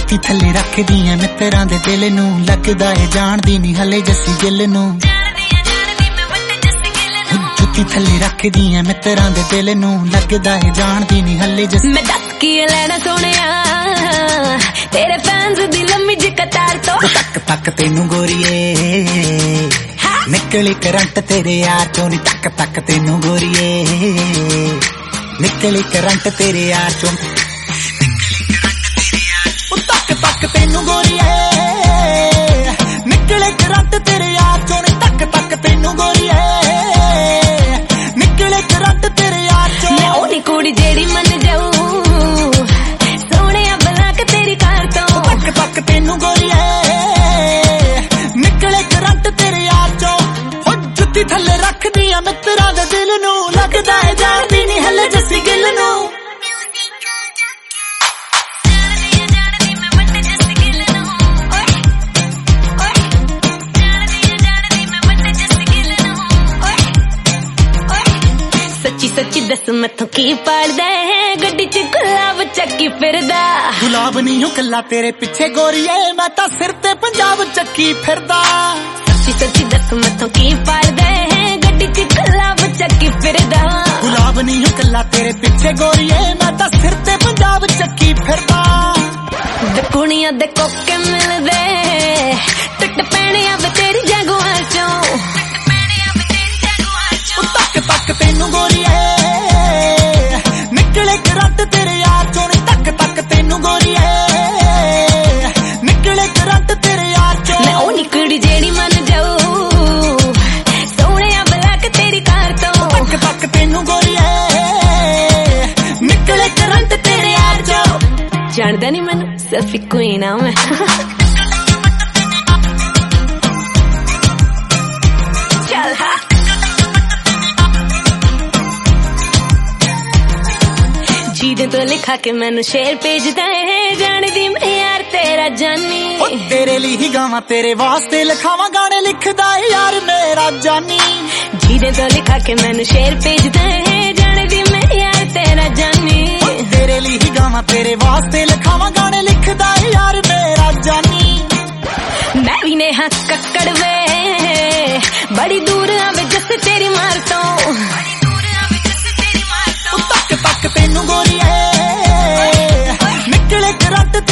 जुत्ती थले रखदी ऐ मित्रां दे दिल नूं लगदा ऐ जानदी नी हले जस्सी गिल नूं जुत्ती थले रखदी ऐ मित्रां दे दिल नूं लगदा ऐ जानदी नी हले जस्सी मैं दस की लेना सोनिया तेरे फैंस दी लम्मी जी कतार तो तक तक तेनू गोरीए निकली करंट तेरे यार चों नी तक तक तेनू गोरीए निकली करंट तेरे यार चों तक तक तेनू गोरीए निकले करंट तेरे यार चों नी तक तक तेनू गोरीए निकले करंट तेरे यार चों मैं ओनी कुड़ी जेड़ी मन जाऊं सोनिया बला के तेरी कार तो तक तक तेनू गोरीए निकले करंट तेरे यार चों हो जुत्ती थले रखदी ऐ मित्रां दे दिल नूं लगदा ऐ जानदी नी हले जस्सी गिल नूं सच्ची दस मैथों की पाड़दा है गड्डी च गुलाब चक्की फिरदा गुलाब नहीं हूं कल्ला तेरे पिछे गोरीए मैं तां सिर ते पंजाब चक्की फिरदा सच्ची दस मैथों की पाड़दा है गड्डी च गुलाब चक्की फिरदा गुलाब नहीं हूं कल्ला तेरे पिछे गोरीए मैं तां सिर ते पंजाब चक्की फिरदा कुड़ियां दे कोके मिलदे टट पैणे आवे तेरी जगुआं चों तक तक तेनू गोरीए निकले करंट तेरे यार चों नी तक तक तेनू गोरीए निकले करंट तेरे यार चों मैं ओनी कुड़ी जेड़ी मन जाऊं सोनिया बला के तेरी कार तो तक तक तेनू गोरीए निकले करंट तेरे यार चों जानदा नहीं मैनू सफी क्वीन आ मैं चल हा जीदे तो लिखा के मैनू शेर भेजदा है जानदी मैं यार तेरा जानी तेरे लिए ही गावां तेरे वास्ते लिखावां गाने लिखदा है यार मेरा जानी जीदे तो लिखा के मैनू शेर भेजदा है जानदी मैं यार तेरा जानी तेरे लिए ही गावां तेरे वास्ते लिखावां गाने लिखदा है यार मेरा जानी मैं भी ने हक कक्कड़ वे बड़ी दूर आवे जस तेरी मार तो तक तक तेनू गोरीए निकले करंट